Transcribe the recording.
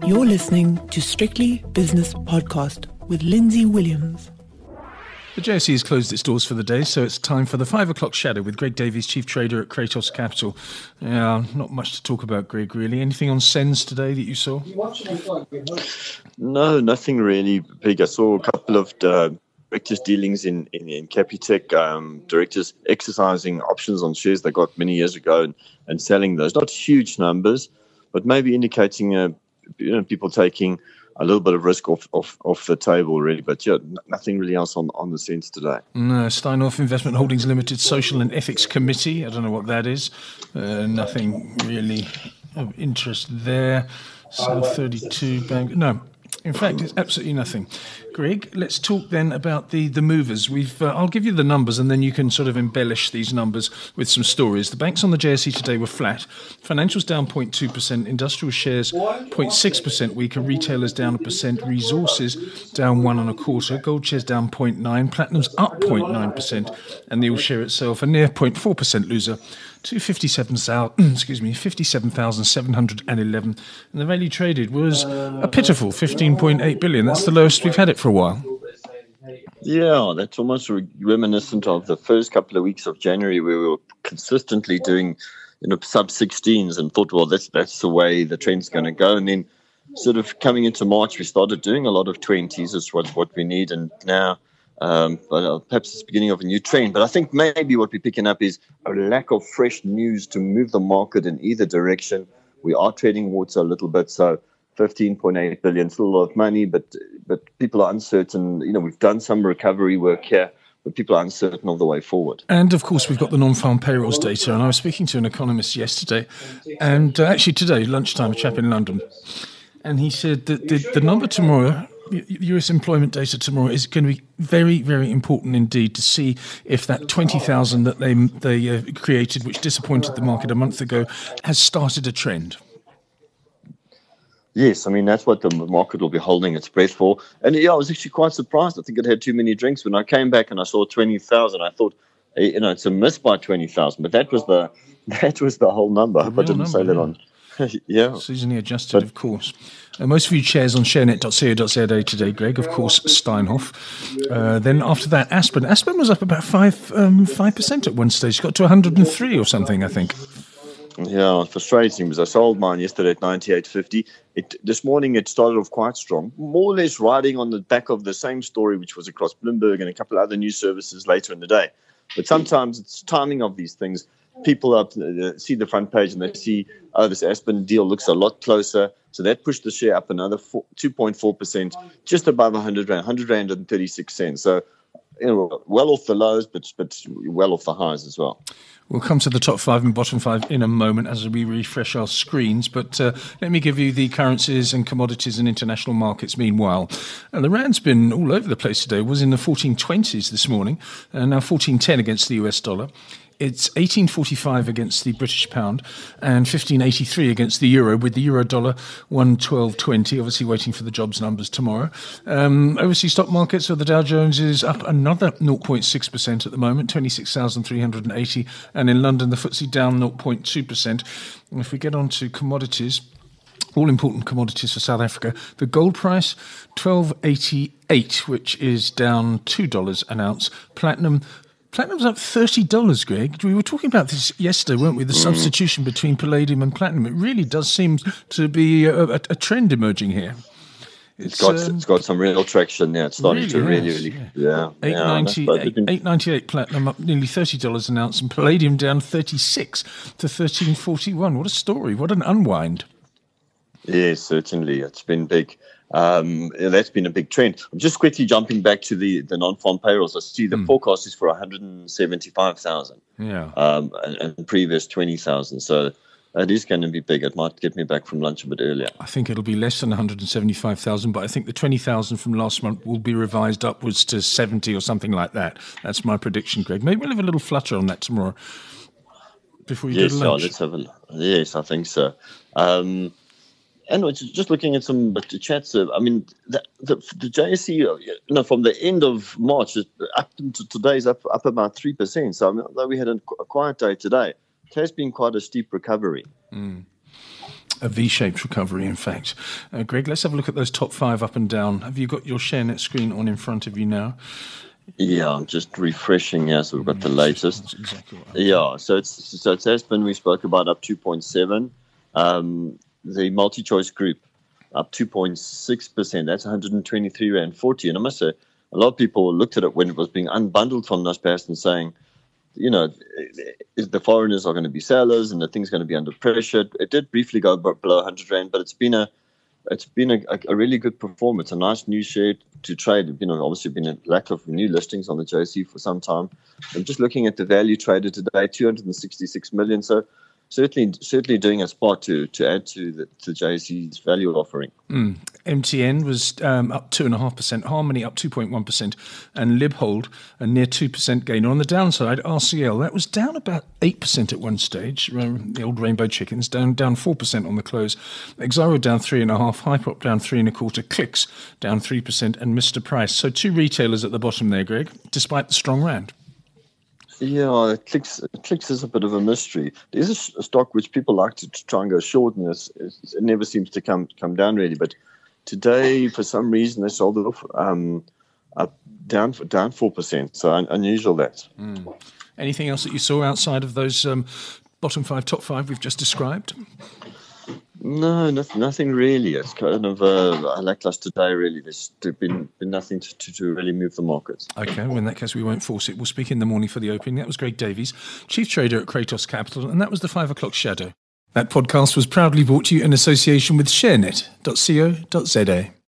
You're listening to Strictly Business Podcast with Lindsay Williams. The JSE has closed its doors for the day, so it's time for the 5 o'clock shadow with Greg Davies, Chief Trader at Kratos Capital. Yeah, not much to talk about, Greg, really. Anything on SENS today that you saw? No, nothing really big. I saw a couple of directors' dealings in Capitec, directors exercising options on shares they got many years ago and selling those. Not huge numbers, but maybe indicating people taking a little bit of risk off the table, really. But yeah, nothing really else on the SENS today. No, Steinhoff Investment Holdings Limited Social and Ethics Committee. I don't know what that is. Nothing really of interest there. So 32 Bank. No, in fact, it's absolutely nothing. Greg, let's talk then about the movers. I'll give you the numbers and then you can sort of embellish these numbers with some stories. The banks on the JSE today were flat. Financials down 0.2%, industrial shares 0.6% weaker, retailers down 1%, resources down 1.25%, gold shares down 0.9%, platinum's up 0.9%, and the all share itself a near 0.4% loser to 57,711, and the value traded was a pitiful 15.8 billion. That's the lowest we've had it for a while. Yeah, that's almost reminiscent of the first couple of weeks of January where we were consistently doing sub-16s and thought, well, that's the way the trend's going to go. And then sort of coming into March, we started doing a lot of 20s. Is what we need. And now perhaps it's the beginning of a new trend. But I think maybe what we're picking up is a lack of fresh news to move the market in either direction. We are treading water a little bit, so 15.8 billion, still a lot of money, but people are uncertain. We've done some recovery work here, but people are uncertain of the way forward. And of course, we've got the non-farm payrolls data. And I was speaking to an economist yesterday, and actually today, lunchtime, a chap in London, and he said that the number tomorrow, US employment data tomorrow, is going to be very, very important indeed to see if that 20,000 that they created, which disappointed the market a month ago, has started a trend. Yes, I mean, that's what the market will be holding its breath for. And yeah, I was actually quite surprised. I think it had too many drinks. When I came back and I saw 20,000, I thought, it's a miss by 20,000. But that was the whole number. I hope I didn't say that on. Yeah. Seasonally adjusted, of course. Most viewed shares on sharenet.co.za today, Greg. Of course, Steinhoff. Then after that, Aspen. Aspen was up about 5% at one stage. It got to 103 or something, I think. Yeah, frustrating because I sold mine yesterday at 98.50. This morning it started off quite strong, more or less riding on the back of the same story, which was across Bloomberg and a couple of other news services later in the day. But sometimes it's timing of these things. People see the front page and they see, this Aspen deal looks a lot closer. So that pushed the share up another 2.4%, just above 100 Rand, 100 Rand and 36 cents. So, well off the lows, but well off the highs as well. We'll come to the top 5 and bottom 5 in a moment as we refresh our screens. But let me give you the currencies and commodities and international markets meanwhile. The Rand's been all over the place today. It was in the 1420s this morning, and now 1410 against the US dollar. It's 18.45 against the British pound and 15.83 against the euro, with the euro dollar 112.20, obviously waiting for the jobs numbers tomorrow. Overseas stock markets, so the Dow Jones is up another 0.6% at the moment, 26,380. And in London, the FTSE down 0.2%. And if we get on to commodities, all important commodities for South Africa, the gold price, 12.88, which is down $2 an ounce. Platinum's up $30, Greg. We were talking about this yesterday, weren't we? The substitution between palladium and platinum. It really does seem to be a trend emerging here. It's got some real traction there. It's starting to really. $8.98 platinum, up nearly $30 an ounce, and palladium down 36 to 13.41. What a story! What an unwind. Yes, certainly. It's been big. That's been a big trend. I'm just quickly jumping back to the non-farm payrolls. I see the forecast is for 175,000. Yeah. And previous 20,000. So it is going to be big. It might get me back from lunch a bit earlier. I think it'll be less than 175,000, but I think the 20,000 from last month will be revised upwards to 70 or something like that. That's my prediction, Greg. Maybe we'll have a little flutter on that tomorrow before you go to lunch. Yes, I think so. And just looking at some chats, I mean, the JSE, from the end of March up to today is up about 3%. So, I mean, although we had a quiet day today, it has been quite a steep recovery. A V-shaped recovery, in fact. Greg, let's have a look at those top 5 up and down. Have you got your ShareNet screen on in front of you now? Yeah, I'm just refreshing here, so we've got the latest. That's exactly what So it's Aspen, we spoke about, up 2.7. The multi-choice group up 2.6%. That's 123 Rand 40. And I must say, a lot of people looked at it when it was being unbundled from Naspers and saying, the foreigners are going to be sellers and the thing's going to be under pressure. It did briefly go below 100 Rand, but it's been a really good performance, a nice new share to trade. Obviously been a lack of new listings on the JSE for some time. I'm just looking at the value traded today, 266 million. So certainly doing a spot to add to the JSE's value offering. MTN was up 2.5%, Harmony up 2.1%, and Libhold a near 2% gain. On the downside, RCL, that was down about 8% at one stage. The old Rainbow Chickens down 4% on the close. Exaro down 3.5%, Hyprop down 3.25%, Clicks down 3%, and Mr Price. So 2 retailers at the bottom there, Greg, despite the strong rand. Yeah, Clicks is a bit of a mystery. There's a stock which people like to try and go short, and it never seems to come down really. But today, for some reason, they sold it off down 4%. So unusual that. Anything else that you saw outside of those bottom 5, top 5 we've just described? No, nothing really. It's kind of a lackluster day, really. There's been nothing to really move the markets. Okay, well, in that case, we won't force it. We'll speak in the morning for the opening. That was Greg Davies, Chief Trader at Kratos Capital, and that was the 5 o'clock shadow. That podcast was proudly brought to you in association with ShareNet.co.za.